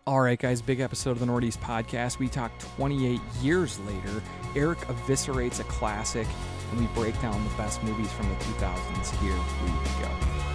All right, guys, big episode of the Northeast Podcast. We talk 28 years later. Eric eviscerates a classic, and we break down the best movies from the 2000s. Here we go.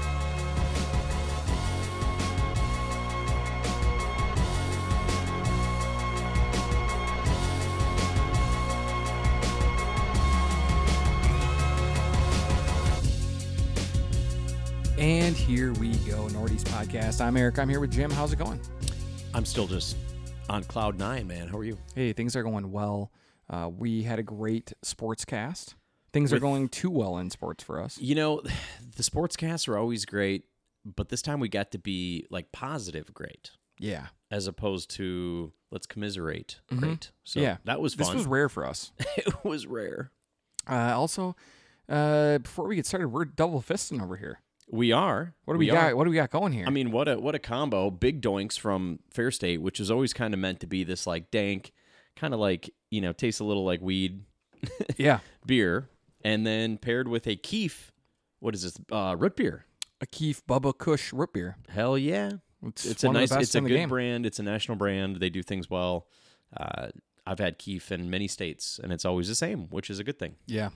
And here we go, Northeast Podcast. I'm Eric. I'm here with Jim. How's it going? I'm still just on cloud nine, man. How are you? Hey, things are going well. We had a great sports cast. Things are going too well in sports for us. You know, the sportscasts are always great, but this time we got to be like positive great. Yeah. As opposed to let's commiserate great. So yeah. that was fun. This was rare for us. It was rare. Also, before we get started, we're double fisting over here. We are. What do we got? What do we got going here? I mean, what a combo. Big Doinks from Fair State, which is always kind of meant to be this like dank, kind of like, you know, tastes a little like weed yeah. beer. And then paired with a Keef, what is this? Root beer. A Keef Bubba Kush root beer. Hell yeah. It's a nice, it's a good brand. It's a national brand. They do things well. I've had Keef in many states, and it's always the same, which is a good thing. Yeah.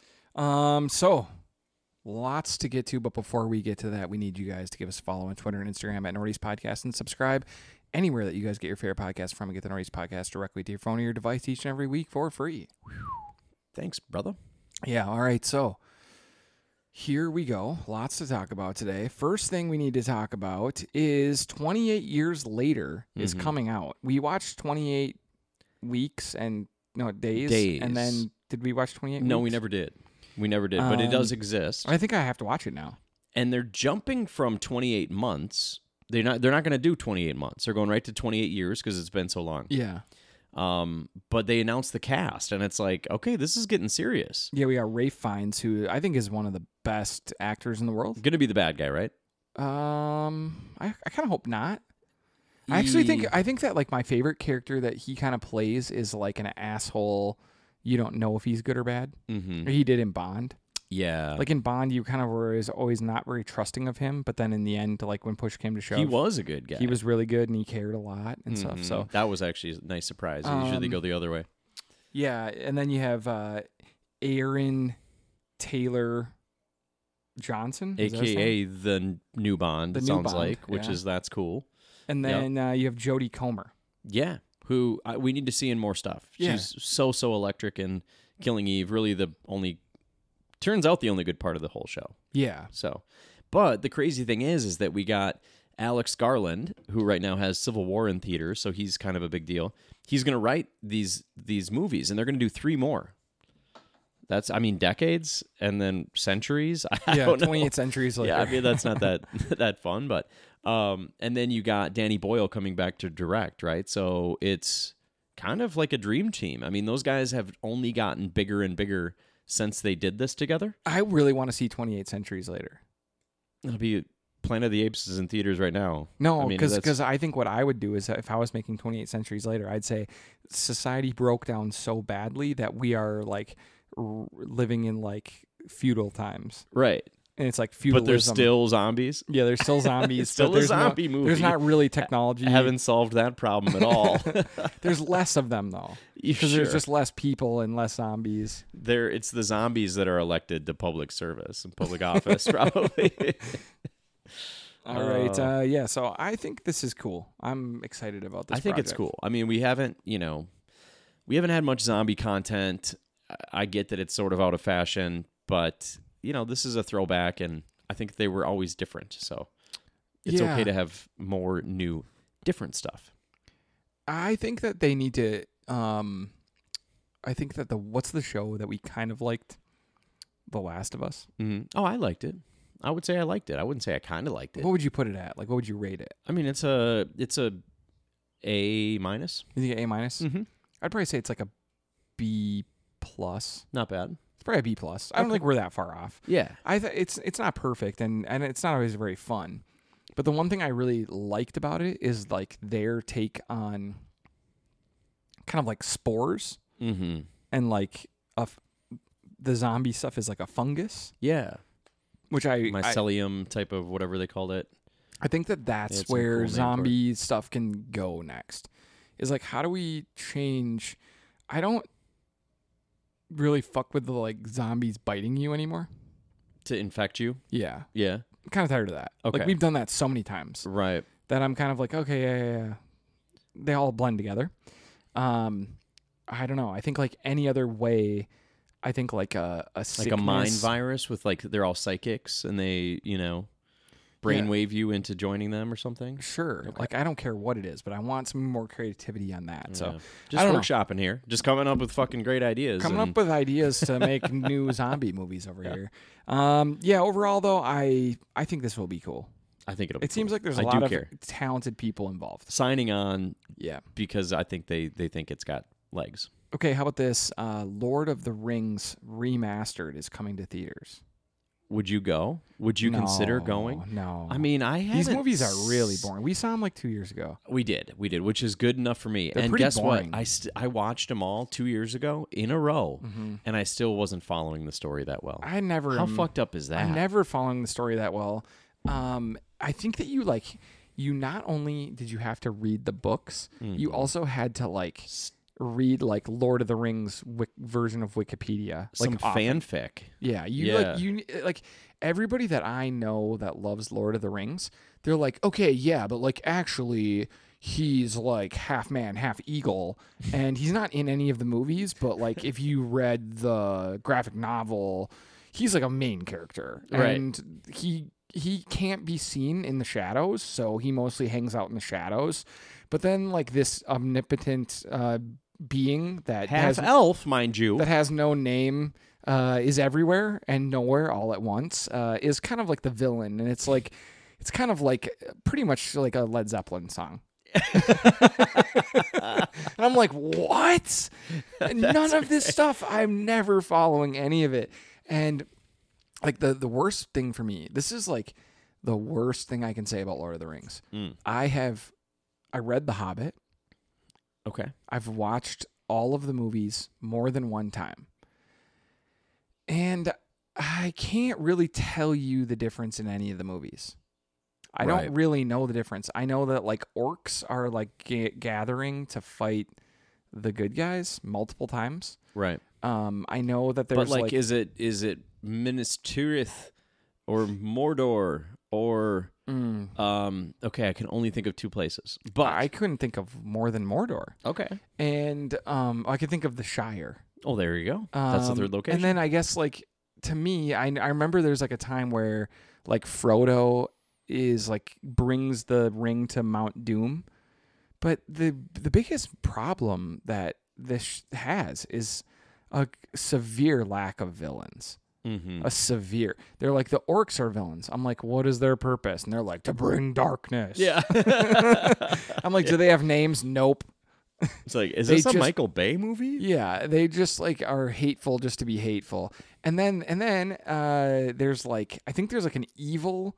So lots to get to, but before we get to that, we need you guys to give us a follow on Twitter and Instagram at Northeast Podcast and subscribe anywhere that you guys get your favorite podcast from and get the Northeast Podcast directly to your phone or your device each and every week for free. Thanks, brother. Yeah, all right, so here we go. Lots to talk about today. First thing we need to talk about is 28 Years Later is coming out. We watched 28 weeks and days. And then did we watch 28 No, weeks? we never did. We never did, but it does exist. I think I have to watch it now. And they're jumping from 28 months. They're not going to do 28 months. They're going right to 28 years because it's been so long. Yeah. But they announced the cast, and it's like, okay, this is getting serious. Yeah, we got Ralph Fiennes, who I think is one of the best actors in the world. Going to be the bad guy, right? I kind of hope not. I think that like my favorite character that he kind of plays is like an asshole. You don't know if he's good or bad. Mm-hmm. He did in Bond. Yeah. Like in Bond, you kind of were always not very trusting of him, but then in the end, like when push came to shove, he was a good guy. He was really good and he cared a lot and stuff. So that was actually a nice surprise. Usually they go the other way. Yeah, and then you have Aaron Taylor Johnson, AKA the new Bond. The it new sounds Bond, like, which is that's cool. And then you have Jodie Comer. Yeah, who we need to see in more stuff. Yeah. She's so electric in Killing Eve. Really, turns out the only good part of the whole show. Yeah. So, but the crazy thing is that we got Alex Garland, who right now has Civil War in theaters, so he's kind of a big deal. He's going to write these movies, and they're going to do 3 more. That's, decades and then centuries. I don't know. 28 centuries later. Yeah, that's not that fun, but and then you got Danny Boyle coming back to direct, right? So it's kind of like a dream team. I mean, those guys have only gotten bigger and bigger since they did this together. I really want to see 28 Centuries Later. It'll be Planet of the Apes is in theaters right now. No, because I think what I would do is if I was making 28 Centuries Later, I'd say society broke down so badly that we are like living in like feudal times. Right. And it's like feudalism. But there's still zombies. Yeah, there's still zombies. It's still a zombie movie. There's not really technology. I haven't solved that problem at all. There's less of them though, because there's just less people and less zombies. It's the zombies that are elected to public service and public office, probably. All right. Yeah. So I think this is cool. I'm excited about this. I think it's cool. I mean, we haven't had much zombie content. I get that it's sort of out of fashion, but this is a throwback, and I think they were always different. So it's okay to have more new, different stuff. I think that they need to. I think that what's the show that we kind of liked? The Last of Us. Mm-hmm. Oh, I liked it. I would say I liked it. I wouldn't say I kind of liked it. What would you put it at? Like, what would you rate it? I mean, it's a A-. You think A-? Mm-hmm. I'd probably say it's like a B+. Not bad. It's probably a B+. I don't think we're that far off. Yeah. It's not perfect and it's not always very fun. But the one thing I really liked about it is like their take on kind of like spores and like the zombie stuff is like a fungus. Yeah. Which mycelium type of whatever they called it. I think that They had that's some where cool name for it. zombie stuff can go next. Is like, how do we change? I don't really fuck with the like zombies biting you anymore. To infect you. Yeah, Yeah. I'm kind of tired of that. Okay. Like we've done that so many times Right. that I'm kind of like, okay, yeah. They all blend together. I don't know. I think like any other way. I think like a Like a mind sickness- virus with like they're all psychics and they brainwave you into joining them or something. Sure. Like I don't care what it is, but I want some more creativity on that. So Yeah. I Just don't know. workshopping here, just coming up with fucking great ideas. coming up with ideas to make new zombie movies over here. Yeah. Overall, though, I think this will be cool. I think it'll. It seems like there's a I lot do of care. talented people involved. Signing on Yeah. because I think they think it's got legs. Okay. How about this? Lord of the Rings Remastered is coming to theaters. Would you go? Would you consider going? No. I mean, these movies are really boring. We saw them like 2 years ago. We did, which is good enough for me. They're and pretty guess boring. what? I watched them all 2 years ago in a row, and I still wasn't following the story that well. I never. How am- fucked up is that? I'm never following the story that well. I think that you not only did you have to read the books, you also had to like read like Lord of the Rings version of Wikipedia, Some like often. fanfic. Yeah, Yeah. you like everybody that I know that loves Lord of the Rings, they're like, okay, yeah, but like actually he's like half man, half eagle, and he's not in any of the movies, but like if you read the graphic novel, he's like a main character. Right. And he can't be seen in the shadows, so he mostly hangs out in the shadows. But then like this omnipotent being that Half has elf, mind you. that has no name is everywhere and nowhere all at once is kind of like the villain, and it's kind of like pretty much like a Led Zeppelin song. And I'm like, what? None of this stuff. I'm never following any of it. And like the worst thing for me, this is like the worst thing I can say about Lord of the Rings. I read The Hobbit. Okay. I've watched all of the movies more than one time. And I can't really tell you the difference in any of the movies. I Right. don't really know the difference. I know that like orcs are like gathering to fight the good guys multiple times. Right. I know that there's But like, is it Minas Tirith or Mordor or okay, I can only think of two places. But I couldn't think of more than Mordor. okay. And I could think of the Shire. Oh, there you go. That's the third location. And then I guess like to me, I remember there's like a time where like Frodo is like brings the ring to Mount Doom, but the biggest problem that this has is a severe lack of villains. Mm-hmm. A severe. They're like the orcs are villains. I'm like, what is their purpose? And they're like to bring darkness. Yeah. I'm like, do they have names? Nope. It's like, is They this a just- Michael Bay movie? Yeah, they just like are hateful just to be hateful. And then there's like I think there's like an evil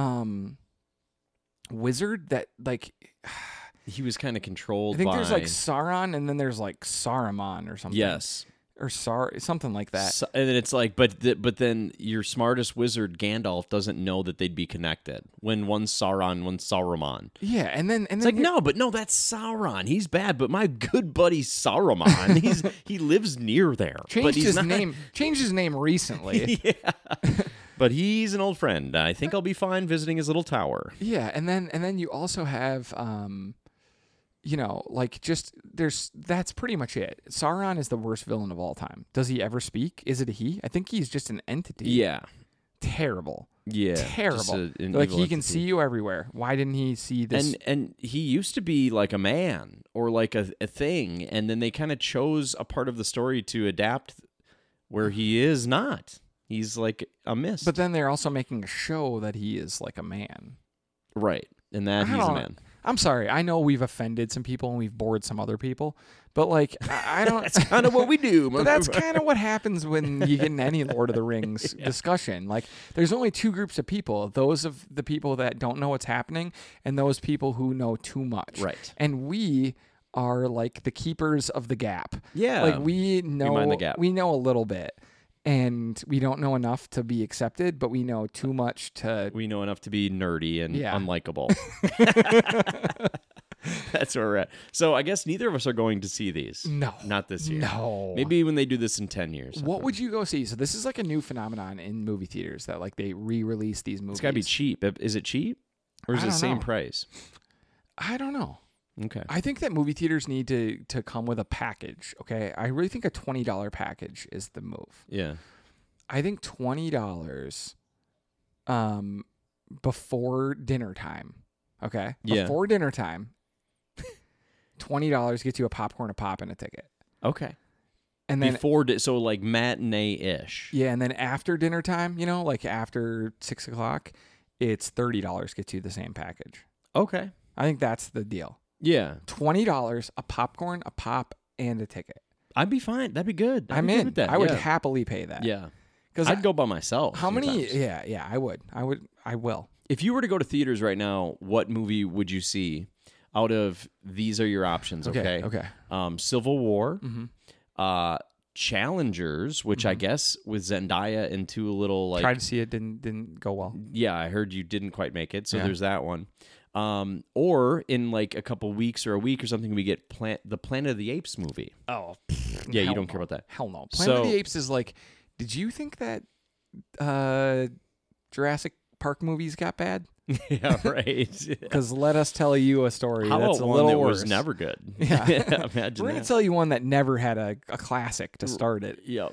wizard that like He was kind of controlled I think by... there's like Sauron and then there's like Saruman or something. Yes. Or something like that. And then it's like, but then your smartest wizard Gandalf doesn't know that they'd be connected. When one's Sauron, one's Saruman. Yeah, and then It's like, no, that's Sauron. He's bad, but my good buddy Saruman, he lives near there. But changed he's his not, name. Changed his name recently. Yeah. But he's an old friend. I think I'll be fine visiting his little tower. Yeah, and then you also have like just that's pretty much it. Sauron is the worst villain of all time. Does he ever speak? Is it a he? I think he's just an entity. Yeah. Terrible. Yeah. Terrible. Just an Like evil he can entity. see you everywhere. Why didn't he see this? And he used to be like a man or like a thing, and then they kind of chose a part of the story to adapt where he is not. He's like a mist. But then they're also making a show that he is like a man. right. And that I he's a don't- man. I'm sorry. I know we've offended some people and we've bored some other people, but like I don't. That's kind of what we do. But that's kind of what happens when you get in any Lord of the Rings discussion. Like, there's only two groups of people: those of the people that don't know what's happening, and those people who know too much. Right. And we are like the keepers of the gap. Yeah. Like we know mind the gap. we know a little bit. and we don't know enough to be accepted, but we know too much to. We know enough to be nerdy and Yeah. unlikable. That's where we're at. So I guess neither of us are going to see these. No. Not this year. No. Maybe when they do this in 10 years. What would you go see? So this is like a new phenomenon in movie theaters that like they re-release these movies. It's got to be cheap. Is it cheap? Or is I it the don't same know. price? I don't know. Okay. I think that movie theaters need to come with a package. Okay, I really think a $20 package is the move. Yeah. I think $20, before dinner time. Okay, Yeah. before dinner time, $20 gets you a popcorn, a pop, and a ticket. Okay. And then So like matinee-ish. yeah, and then after dinner time, like after 6 o'clock, it's $30 gets you the same package. Okay. I think that's the deal. Yeah. $20, a popcorn, a pop, and a ticket. I'd be fine. That'd be good. I'd I'm be good in. with that. I would yeah. happily pay that. Yeah. Because I'd go by myself. how many? sometimes. Yeah, I would. I will. If you were to go to theaters right now, what movie would you see out of these are your options, okay? Okay. Civil War, Mm-hmm. Challengers, which I guess with Zendaya and two little like Tried to see it, didn't go well. yeah, I heard you didn't quite make it, so Yeah. there's that one. Or in like a couple weeks or a week or something, we get the Planet of the Apes movie. Oh, Yeah, you hell don't no. care about that. Hell no. Planet of So- the Apes is like. Did you think that Jurassic Park movies got bad? Yeah, right. Because let us tell you a story How that's about a one little that worse. was never good? Yeah. Imagine We're gonna that. tell you one that never had a classic to start it. Yep.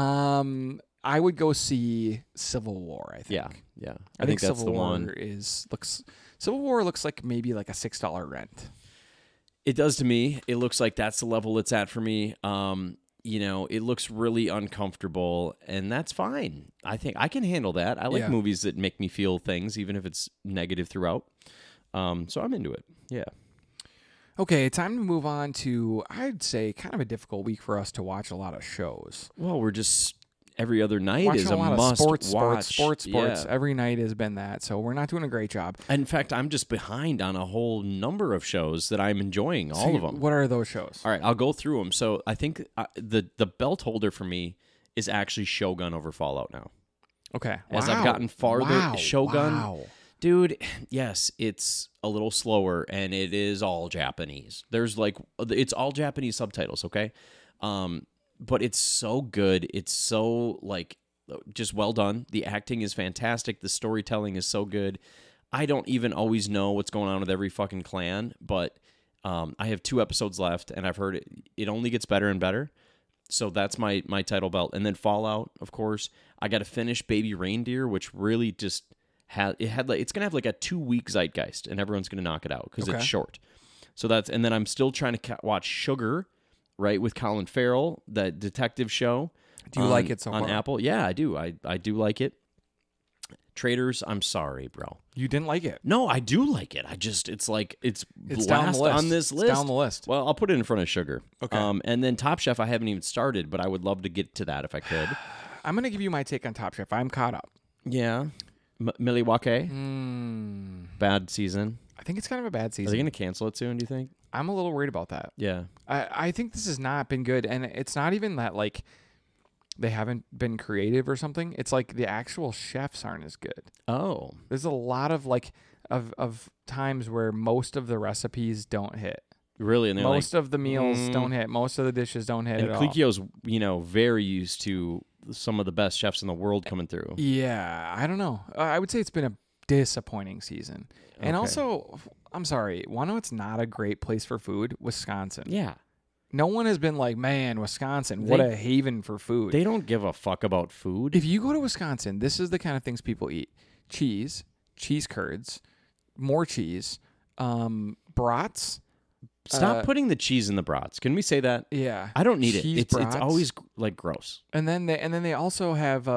I would go see Civil War. I think. Yeah. I think that's Civil the War one. Civil War looks like maybe like a $6 rent. It does to me. It looks like that's the level it's at for me. It looks really uncomfortable, and that's fine. I think I can handle that. I like Yeah. movies that make me feel things, even if it's negative throughout. So I'm into it. Yeah. Okay, time to move on to, I'd say, kind of a difficult week for us to watch a lot of shows. Well, we're just every other night Watching is a lot of must sports. watch. Yeah. Every night has been that, so we're not doing a great job. In fact, I'm just behind on a whole number of shows that I'm enjoying, all of them. What are those shows? All right, I'll go through them. So I think the belt holder for me is actually Shogun over Fallout now. Okay. As I've gotten farther, Shogun, Wow. dude, yes, it's a little slower and it is all Japanese. It's all Japanese subtitles, okay? But it's so good. It's so just well done. The acting is fantastic. The storytelling is so good. I don't even always know what's going on with every fucking clan, but I have 2 episodes left, and I've heard it only gets better and better. So that's my title belt. And then Fallout, of course. I got to finish Baby Reindeer, which really just it's gonna have like a 2-week zeitgeist, and everyone's gonna knock it out because Okay. it's short. So and then I'm still trying to watch Sugar, right, with Colin Farrell, that detective show. Do you like it so on far? Apple? Yeah, I do. I do like it. Traders, I'm sorry, bro. You didn't like it. No, I do like it. it's It's down last the list. on this It's list. down the list. Well, I'll put it in front of Sugar. Okay. And then Top Chef, I haven't even started, but I would love to get to that if I could. I'm going to give you my take on Top Chef. I'm caught up. Yeah. Milwaukee, bad season. I think it's kind of a bad Are they season. going to cancel it soon, do you think? I'm a little worried about that. Yeah. I think this has not been good, and it's not even that like they haven't been creative or something. It's like the actual chefs aren't as good. Oh. There's a lot of of times where most of the recipes don't hit. Really? And they're Most of the meals mm. don't hit. Most of the dishes don't hit and at all. Clicchio's, very used to some of the best chefs in the world coming through. Yeah, I don't know. I would say it's been a disappointing season. And Okay. also, I'm sorry, want to know it's not a great place for food? Wisconsin. Yeah. No one has been like, man, Wisconsin, what They- a haven for food. They don't give a fuck about food. If you go to Wisconsin, this is the kind of things people eat: cheese, cheese curds, more cheese, brats. Stop putting the cheese in the brats. Can we say that? Yeah, I don't need it. cheese It's brats. always like gross. And then they also have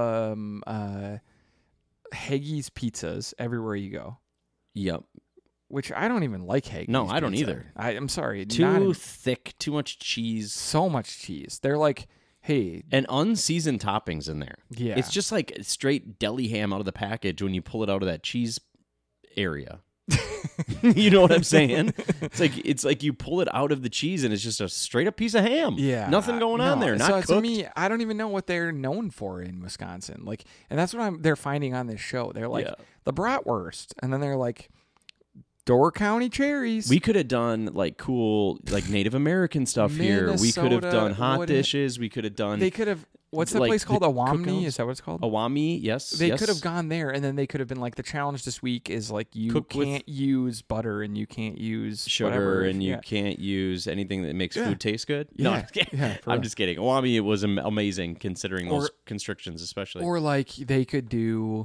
Haggis pizzas everywhere you go, Yep. which I don't even like Haggis. No, I don't pizza. either. I'm sorry, not Too in- thick, too much cheese, so much cheese. They're like, hey, and unseasoned toppings in there. yeah, It's just like straight deli ham out of the package when you pull it out of that cheese area. You know what I'm saying? It's like you pull it out of the cheese and it's just a straight up piece of ham. Yeah, nothing going on no, there. Not so cooked. to me, I don't even know what they're known for in Wisconsin. Like, and that's what they're finding on this show. They're like Yeah. the bratwurst, and then they're like Door County cherries. We could have done like cool, like Native American stuff here. We could have Minnesota done hot wouldn't- dishes. We could have done. They could have. What's the like place called? the Awamni? cookouts? Is that what it's called? Awami, yes. They yes. could have gone there, and then they could have been like, the challenge this week is like you Cook with can't use butter and you can't use sugar, whatever. and you Yeah. can't use anything that makes Yeah. food taste good. Yeah. No, I'm just kidding. Yeah, for I'm real. just kidding. Awami, it was amazing considering those Or- constrictions, especially. Or like they could do,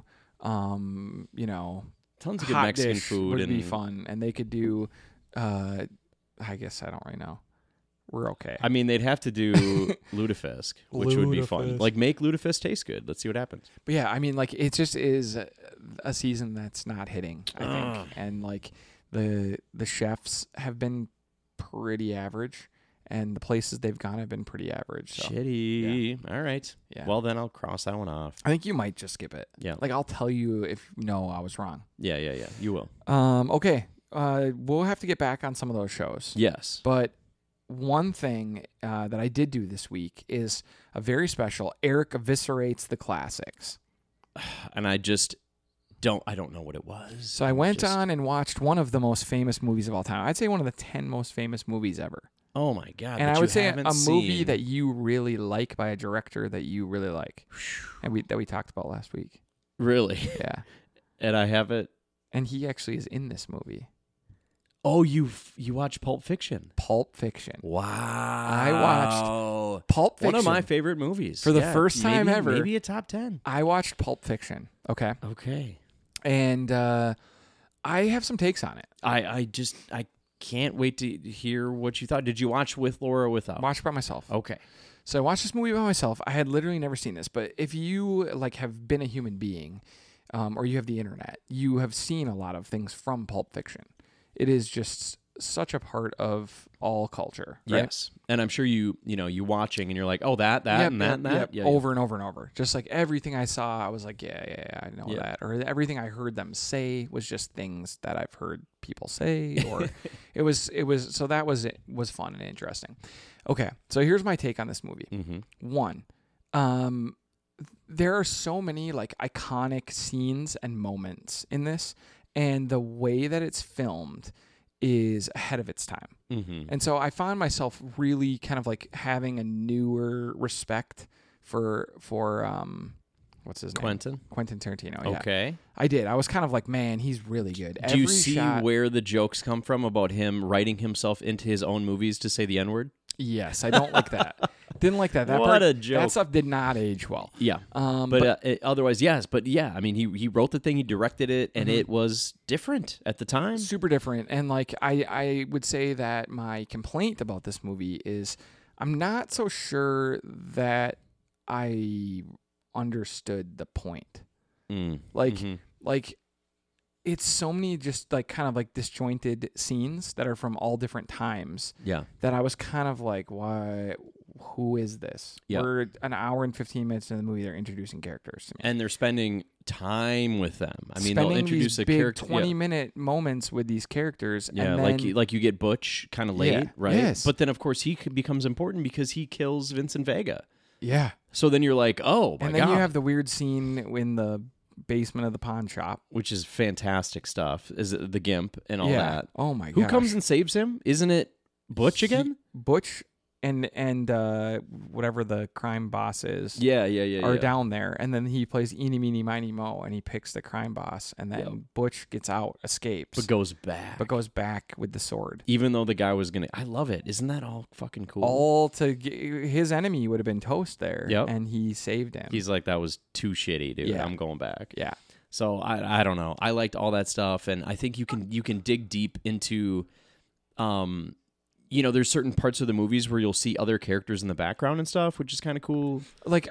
Tons of good hot Mexican dish food would and be fun, and they could do. I guess I don't really know. We're okay. I mean, they'd have to do lutefisk, which would be fun. Lutefisk. Like, make lutefisk taste good. Let's see what happens. But yeah, I mean, like it just is a season that's not hitting. I think, and like the chefs have been pretty average, and the places they've gone have been pretty average. So Shitty. All right. Yeah. Well, then I'll cross that one off. I think you might just skip it. Yeah. Like I'll tell you if no, I was wrong. Yeah. You will. Okay. We'll have to get back on some of those shows. Yes. But one thing that I did do this week is a very special Eric Eviscerates the Classics. And I don't know what it was. So I went on and watched one of the most famous movies of all time. I'd say one of the 10 most famous movies ever. Oh my God. And that I you would say haven't a movie seen. that you really like by a director that you really like. And that we talked about last week. Really? Yeah. And I have it. And he actually is in this movie. Oh, you watch Pulp Fiction? Pulp Fiction. Wow. I watched Pulp Fiction. One of my favorite movies. For the first time maybe, ever. Maybe a top 10. I watched Pulp Fiction. Okay. Okay. And I have some takes on it. I can't wait to hear what you thought. Did you watch with Laura or without? Watched by myself. Okay. So I watched this movie by myself. I had literally never seen this, but if you like have been a human being, or you have the internet, you have seen a lot of things from Pulp Fiction. It is just such a part of all culture. Right? Yes. And I'm sure you watching and you're like, oh, that, and that, and that. Yep. Yeah, Over and over and over. Just like everything I saw, I was like, yeah, I know Yeah. that. Or everything I heard them say was just things that I've heard people say. Or it was so that was fun and interesting. Okay, so here's my take on this movie. Mm-hmm. One, there are so many like iconic scenes and moments in this, and the way that it's filmed is ahead of its time. Mm-hmm. And so I found myself really kind of like having a newer respect for what's his name? Quentin Tarantino. Yeah. Okay. I did. I was kind of like, man, he's really good. Do you Every see shot, where the jokes come from about him writing himself into his own movies to say the N-word? Yes, I don't like that. Didn't like that. That What part, a joke. That stuff did not age well. Yeah. But Otherwise, yes. But yeah, I mean, he wrote the thing, he directed it, and it was different at the time. super different. And like I would say that my complaint about this movie is I'm not so sure that I understood the point. Like it's so many just like kind of like disjointed scenes that are from all different times. Yeah. That I was kind of like, why? Who is this? Yeah. We're an hour and 15 minutes in the movie. They're introducing characters to me. And they're spending time with them. I mean, Spending they'll introduce these a big character. 20-minute moments with these characters. Yeah, and then, like you get Butch kind of late, Yeah, right? yes. But then, of course, he becomes important because he kills Vincent Vega. yeah. So then you're like, oh, my And then God. you have the weird scene in the basement of the pawn shop. Which is fantastic stuff. Is it the Gimp and all yeah. that? Oh, my god. Who comes and saves him? Isn't it Butch again? Butch and whatever the crime boss is. Yeah. Are down there, and then he plays Eeny, Meeny, Miny, Mo, and he picks the crime boss, and then Yep. Butch gets out, escapes, But goes back. with the sword. Even though the guy was going to... I love it. Isn't that all fucking cool? All to his enemy would have been toast there, Yep. and he saved him. He's like, that was too shitty, dude. Yeah. I'm going back. yeah. So I don't know. I liked all that stuff, and I think you can dig deep into, there's certain parts of the movies where you'll see other characters in the background and stuff, which is kind of cool. Like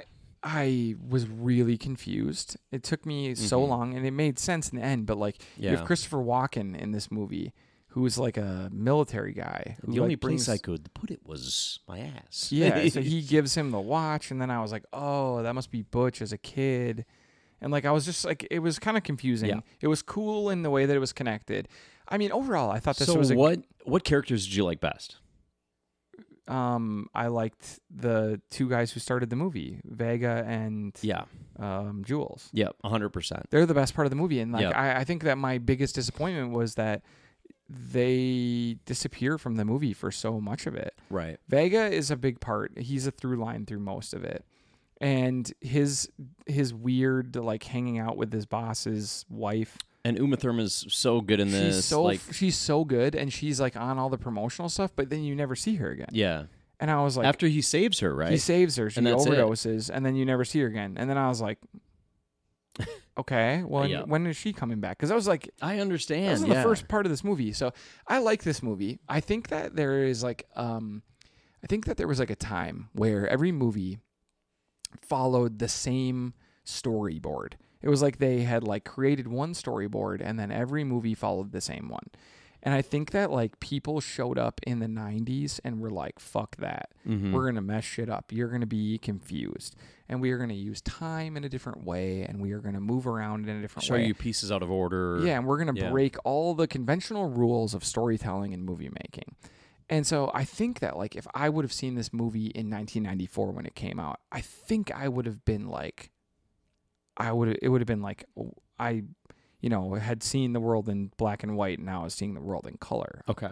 I was really confused. It took me so long, and it made sense in the end. But like, you Yeah. have Christopher Walken in this movie, who is like a military guy. Who The only like brings, place I could put it was my ass. yeah. So he gives him the watch, and then I was like, oh, that must be Butch as a kid. And like I was just like it was kind of confusing. Yeah. It was cool in the way that it was connected. I mean, overall, I thought this So was what characters did you like best? I liked the two guys who started the movie, Vega and Yeah. Jules. Yep. 100%. They're the best part of the movie, and like Yep. I think that my biggest disappointment was that they disappear from the movie for so much of it. Right. Vega is a big part. He's a through line through most of it. And his weird like hanging out with his boss's wife. And Uma Thurman's so good in this. She's so good, and she's like on all the promotional stuff, but then you never see her again. Yeah. And I was like, After he saves her, right? he saves her, she And that's it. overdoses, and then you never see her again. And then I was like, okay, well, Yeah. when is she coming back? Because I was like, I that understand. was in yeah. the first part of this movie. So I like this movie. I think that there is like, I think that there was like a time where every movie followed the same storyboard. It was like they had like created one storyboard and then every movie followed the same one. And I think that like people showed up in the 90s and were like, fuck that. Mhm. We're going to mess shit up. You're going to be confused. And we are going to use time in a different way. And we are going to move around in a different Show way. you pieces out of order. Yeah, and we're going to Yeah. break all the conventional rules of storytelling and movie making. And so I think that like if I would have seen this movie in 1994 when it came out, I think I would have been like it would have been like I had seen the world in black and white and now I was seeing the world in color. Okay.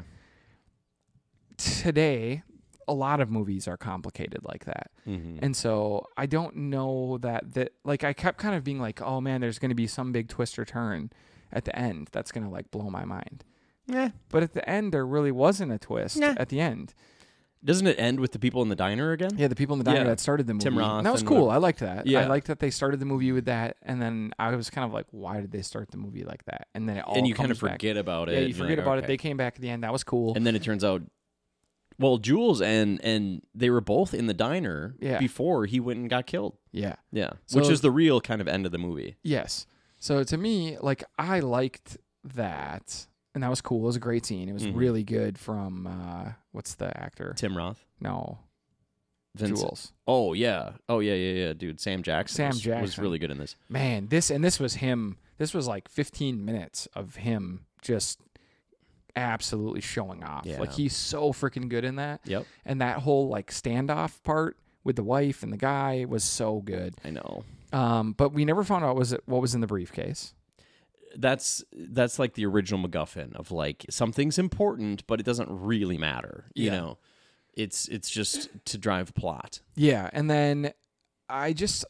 Today, a lot of movies are complicated like that. Mhm. And so I don't know that like I kept kind of being like, oh man, there's going to be some big twist or turn at the end that's going to like blow my mind. Yeah. But at the end, there really wasn't a twist Nah. at the end. Doesn't it end with the people in the diner again? Yeah, the people in the diner Yeah. that started the movie. Tim Roth And that was and cool. the- I liked that. Yeah. I liked that they started the movie with that, and then I was kind of like, why did they start the movie like that? And then it all And you kind of comes back. forget about it. Yeah, you and you're forget like, about it. okay. They came back at the end. That was cool. And then it turns out, well, Jules and they were both in the diner Yeah. before he went and got killed. Yeah. Yeah. So- Which is the real kind of end of the movie. Yes. So to me, like I liked that, and that was cool. It was a great scene. It was Mhm. really good from what's the actor? Tim Roth. No, Vincent. Jules. Oh, yeah. Oh, yeah, dude. Sam Jackson. Sam was Jackson. really good in this. Man, this was him. This was like 15 minutes of him just absolutely showing off. Yeah. Like he's so freaking good in that. Yep. And that whole like standoff part with the wife and the guy was so good. I know. But we never found out what was in the briefcase. That's like the original MacGuffin of like something's important, but it doesn't really matter. You Yeah. know, it's just to drive plot. Yeah, and then I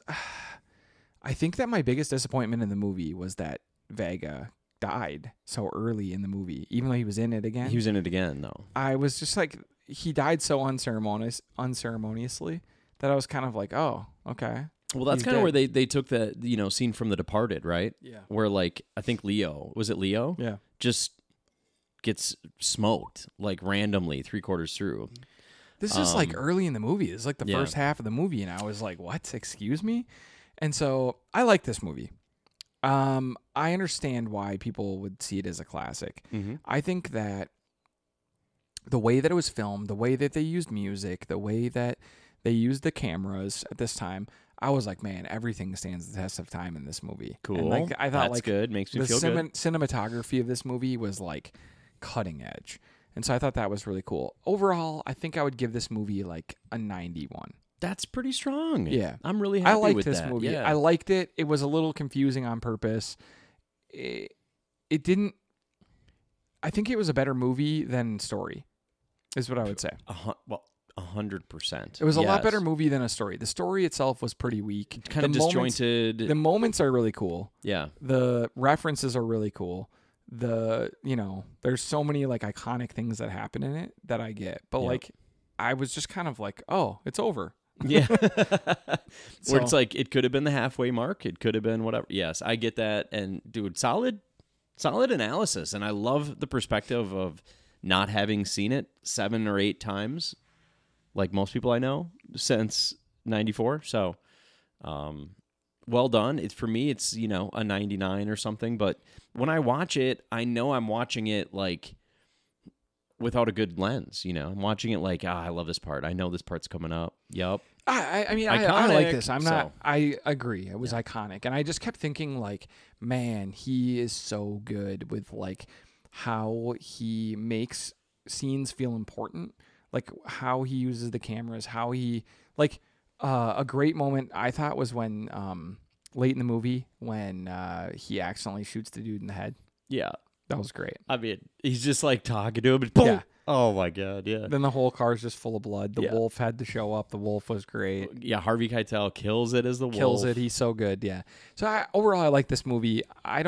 think that my biggest disappointment in the movie was that Vega died so early in the movie, even though he was in it again. He was in it again, though. I was just like, he died so unceremoniously that I was kind of like, oh, okay. Well, that's He's kind of where dead. they took the scene from The Departed, right? Yeah. Where like I think Leo Yeah. just gets smoked like randomly 3/4 through. This is like early in the movie. This is like the yeah. first half of the movie, and I was like, what? Excuse me? And so I like this movie. I understand why people would see it as a classic. Mm-hmm. I think that the way that it was filmed, the way that they used music, the way that they used the cameras at this time, I was like, man, everything stands the test of time in this movie. Cool. And like I thought, that's like good. Makes me the feel good. cinematography of this movie was like cutting edge, and so I thought that was really cool. Overall, I think I would give this movie like a 91. That's pretty strong. Yeah. I'm really happy I liked with this that. movie. Yeah. I liked it. It was a little confusing on purpose. It didn't. I think it was a better movie than story, is what I would say. 100%. It was a lot Yes. better movie than a story. The story itself was pretty weak. Kind of The moments- disjointed. The moments are really cool. yeah. The references are really cool. There's so many like iconic things that happen in it that I get. But Yeah. like I was just kind of like, oh, it's over. Yeah. Where So- it's like it could have been the halfway mark. It could have been whatever. Yes, I get that. And dude, solid analysis. And I love the perspective of not having seen it 7 or 8 times, like most people I know, since '94. So, well done. It's for me. It's a 99 or something. But when I watch it, I know I'm watching it like without a good lens. I'm watching it like, I love this part. I know this part's coming up. Yup. I mean, I like Iconic, this. I'm so. not. I agree. It was iconic, and I just kept thinking, like, man, he is so good with like how he makes scenes feel important, like how he uses the cameras, how he like a great moment I thought was when late in the movie when he accidentally shoots the dude in the head. Yeah. That was great. I mean, he's just like talking to him. And boom. Yeah. Oh my God. Yeah. Then the whole car's just full of blood. The Yeah. wolf had to show up. The wolf was great. Yeah. Harvey Keitel kills it as the wolf. Kills it. He's so good. Yeah. So overall, I like this movie.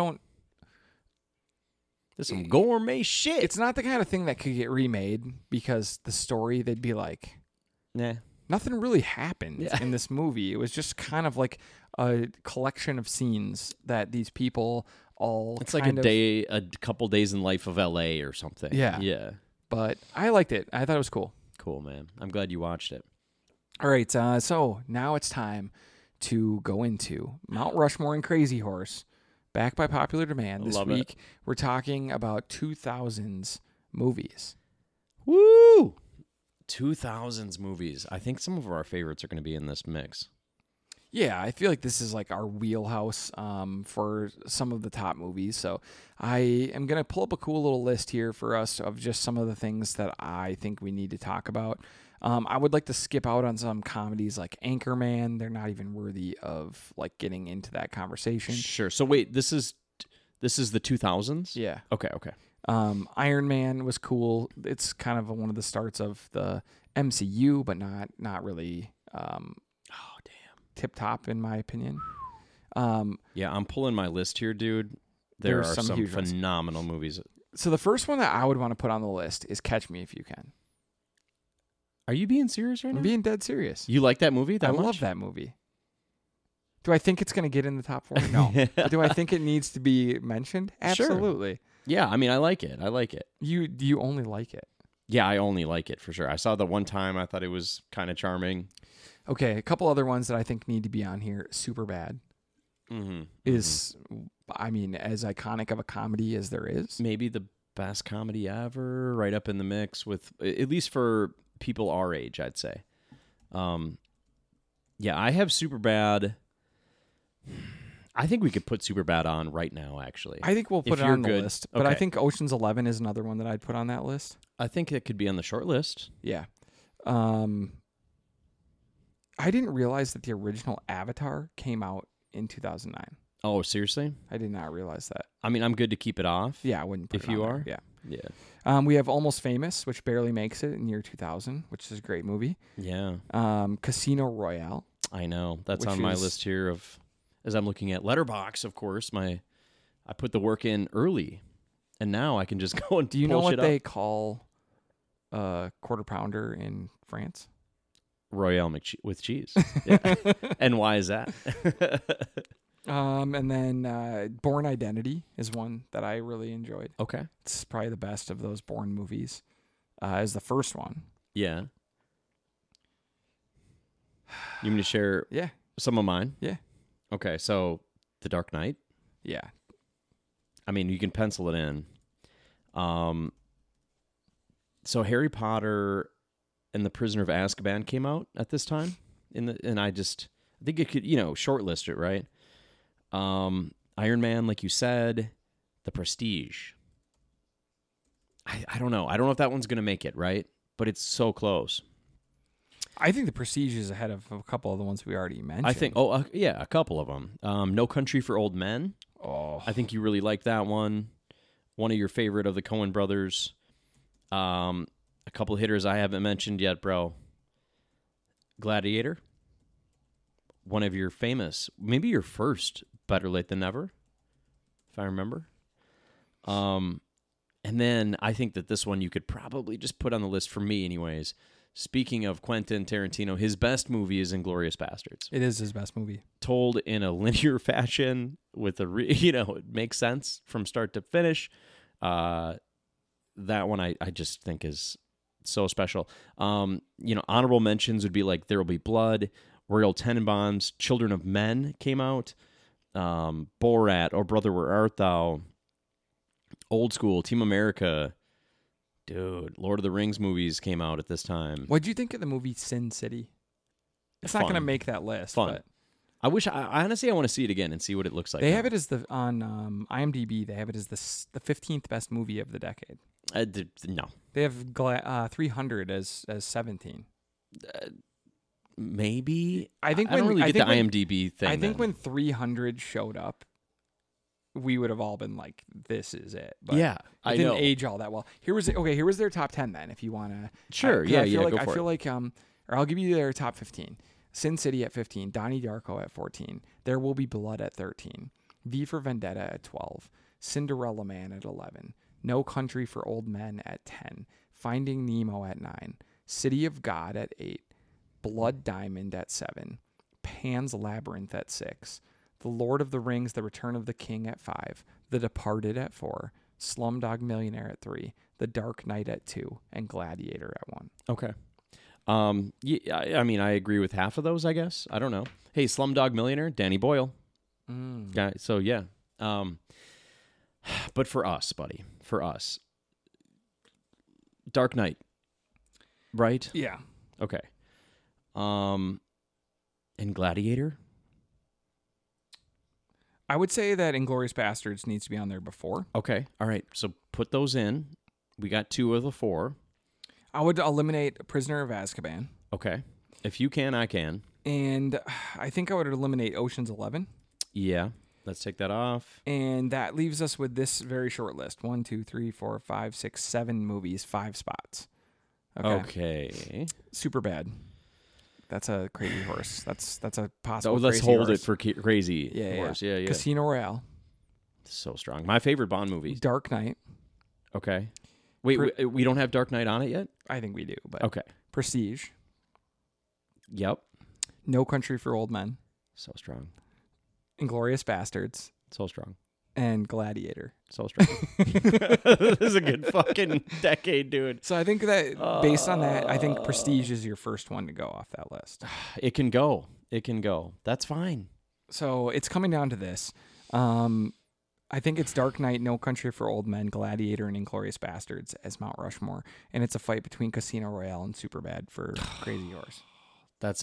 There's some gourmet shit. It's not the kind of thing that could get remade because the story, they'd be like, nah. nothing really happened Yeah. in this movie. It was just kind of like a collection of scenes that these people all. It's like a couple days in life of LA or something. Yeah. Yeah. But I liked it. I thought it was cool. Cool, man. I'm glad you watched it. All right. So now it's time to go into Mount Rushmore and Crazy Horse. Back by popular demand this Love week. We're talking about 2000s movies. Woo! 2000s movies. I think some of our favorites are going to be in this mix. Yeah, I feel like this is like our wheelhouse for some of the top movies. So I am going to pull up a cool little list here for us of just some of the things that I think we need to talk about. I would like to skip out on some comedies like Anchorman. They're not even worthy of like getting into that conversation. Sure. So wait, this is the 2000s? Yeah. Okay. Iron Man was cool. It's kind of one of the starts of the MCU, but not really tip top in my opinion. Yeah, I'm pulling my list here, dude. There are some huge ones. phenomenal movies. So the first one that I would want to put on the list is Catch Me If You Can. Are you being serious right now? I'm being dead serious. You like that movie that I much? love that movie. Do I think it's going to get in the top 4? No. But do I think it needs to be mentioned? Sure. Absolutely. Yeah, I mean, I like it. You only like it. Yeah, I only like it for sure. I saw the one time. I thought it was kind of charming. Okay, a couple other ones that I think need to be on here. Superbad is, I mean, as iconic of a comedy as there is. Maybe the best comedy ever, right up in the mix with, at least for people our age, I'd say. Yeah, I have Superbad. I think we could put Superbad on right now, actually. I think we'll put If it you're on the good. list. But I Okay. think Ocean's 11 is another one that I'd put on that list. I think it could be on the short list. Yeah. I didn't realize that the original Avatar came out in 2009. Oh, seriously? I did not realize that. I mean, I'm good to keep it off. Yeah, I wouldn't put If it on you there. are? Yeah. Yeah. We have Almost Famous, which barely makes it in year 2000, which is a great movie. Yeah. Casino Royale. I know. That's Which on my is- list here of, as I'm looking at Letterboxd, of course, I put the work in early, and now I can just go and Do you know what shit they up. call a quarter pounder in France? Royale with cheese. Yeah. And why is that? And then Bourne Identity is one that I really enjoyed. Okay. It's probably the best of those Bourne movies. Is the first one. Yeah. You mean to share Yeah. some of mine? Yeah. Okay, so The Dark Knight. Yeah. I mean, you can pencil it in. So Harry Potter and The Prisoner of Azkaban came out at this time, and I think it could, shortlist it, right? Iron Man, like you said, The Prestige. I don't know. I don't know if that one's gonna make it, right? But it's so close. I think The Prestige is ahead of a couple of the ones we already mentioned. I think. Oh, yeah, a couple of them. No Country for Old Men. Oh, I think you really like that one. One of your favorite of the Coen brothers. A couple of hitters I haven't mentioned yet, bro. Gladiator. One of your famous, maybe your first Better Late Than Never, if I remember. And then I think that this one you could probably just put on the list for me anyways. Speaking of Quentin Tarantino, his best movie is Inglourious Bastards. it is his best movie. Told in a linear fashion with it makes sense from start to finish. That one I just think is so special. Honorable mentions would be like There Will Be Blood, Royal Tenenbaums, Children of Men came out, Borat, Oh Brother Where Art Thou, Old School, Team America. Dude, Lord of the Rings movies came out at this time. What'd you think of the movie Sin City? It's not going to Fun. make that list. Fun. But I wish. I honestly, I want to see it again and see what it looks like. they now. have it as on IMDb. They have it as the 15th best movie of the decade. No, They have 300 as 17. maybe. I think I don't when- really I get the think when- IMDb thing. I think then. when 300 showed up, we would have all been like, "This is it." But yeah, it I didn't know. age all that well. Here was their top 10 then. If you want to, Sure, yeah, I feel like, go I for feel it. like or I'll give you their top 15. Sin City at 15, Donnie Darko at 14, There Will Be Blood at 13, V for Vendetta at 12, Cinderella Man at 11, No Country for Old Men at 10, Finding Nemo at 9, City of God at 8, Blood Diamond at 7, Pan's Labyrinth at 6, The Lord of the Rings, The Return of the King at 5, The Departed at 4, Slumdog Millionaire at 3, The Dark Knight at 2, and Gladiator at 1. Okay. Yeah, I mean, I agree with half of those. I guess I don't know. Hey, Slumdog Millionaire, Danny Boyle. Guy. So yeah. But for us, buddy, Dark Knight, right? Yeah. Okay. And Gladiator. I would say that Inglourious Bastards needs to be on there before. Okay. All right. So put those in. We got 2 of the 4. I would eliminate Prisoner of Azkaban. Okay. If you can, I can. And I think I would eliminate Ocean's 11. Yeah. Let's take that off. And that leaves us with this very short list. 1, 2, 3, 4, 5, 6, 7 movies, 5 spots. Okay. Super bad. That's a crazy horse. That's a So possible let's crazy hold horse. it for crazy Yeah, horse. Yeah, yeah. Casino Royale, So strong. My favorite Bond movie. Dark Knight. Okay. Wait, we don't have Dark Knight on it yet? I think we do, but Okay. Prestige, Yep. No Country for Old Men, So strong. Inglorious Bastards, So strong. and Gladiator. So strong. This is a good fucking decade, dude. So I think that based on that, I think Prestige is your first one to go off that list. It can go. It can go. That's fine. So it's coming down to this. I think it's Dark Knight, No Country for Old Men, Gladiator, and Inglourious Bastards as Mount Rushmore, and it's a fight between Casino Royale and Superbad for Crazy Horse. That's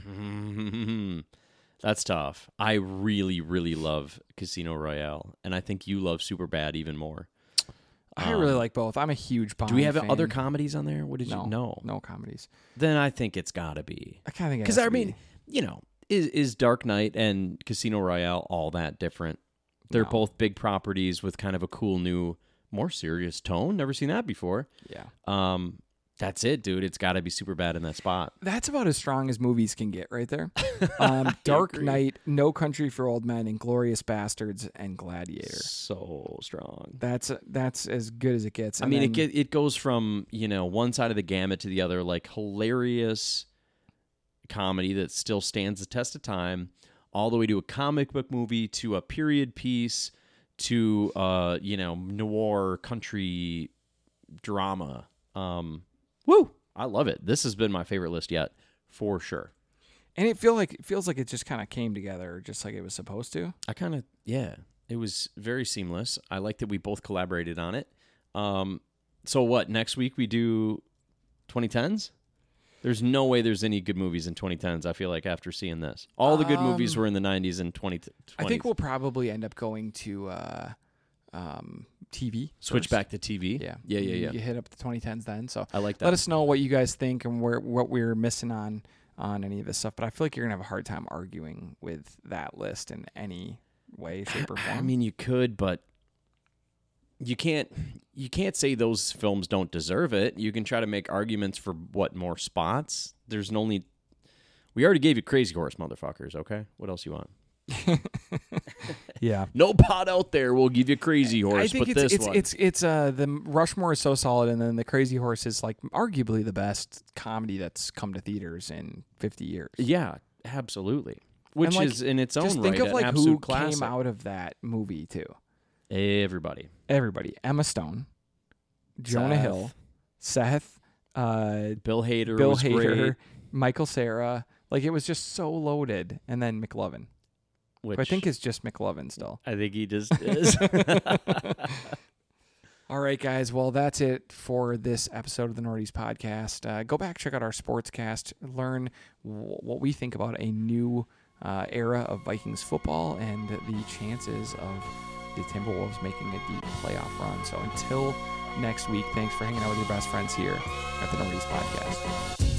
that's tough. I really, really love Casino Royale, and I think you love Superbad even more. I really like both. I'm a huge Bond Do we have fan. other comedies on there? What did you? No comedies. Then I think it's got to be. I kind of think it Because has I to be. mean, you know, is Dark Knight and Casino Royale all that different? They're No. both big properties with kind of a cool new, more serious tone. Never seen that before. Yeah. That's it, dude. It's got to be super bad in that spot. That's about as strong as movies can get right there. Dark agree. Knight, No Country for Old Men, Inglourious Bastards, and Gladiator. So strong. That's as good as it gets. I And mean, then- it goes from, you know, one side of the gamut to the other, like hilarious comedy that still stands the test of time, all the way to a comic book movie, to a period piece, to you know, noir country drama. Woo! I love it. This has been my favorite list yet, for sure. And it feels like it just kind of came together just like it was supposed to. I kind of, yeah, it was very seamless. I like that we both collaborated on it. So what, next week we do 2010s? There's no way there's any good movies in 2010s, I feel like, after seeing this. All the good movies were in the 90s and 2020s. I think we'll probably end up going to TV. Switch first. back to TV. Yeah. Yeah. You hit up the 2010s then. So I like that. let us know what you guys think and what we're missing on any of this stuff. But I feel like you're going to have a hard time arguing with that list in any way, shape, or form. I mean, you could, but you can't say those films don't deserve it. You can try to make arguments for more spots. There's only we already gave you Crazy Horse, motherfuckers, okay? What else you want? yeah. No pot out there will give you Crazy Horse, I think but this one. it's the Rushmore is so solid, and then the Crazy Horse is like arguably the best comedy that's come to theaters in 50 years. Yeah, absolutely. Which like, is in its own Just right think of an like absolute who classic. came out of that movie too. Everybody. Emma Stone, Jonah Seth. Hill, Seth, Bill Hader Bill was Hader, great. Michael Cera. Like it was just so loaded, and then McLovin. Which Who I think is just McLovin still. I think he just is. All right, guys. Well, that's it for this episode of the Nordies podcast. Go back, check out our sportscast, learn what we think about a new era of Vikings football and the chances of the Timberwolves making a deep playoff run. So until next week, thanks for hanging out with your best friends here at the Nordies podcast.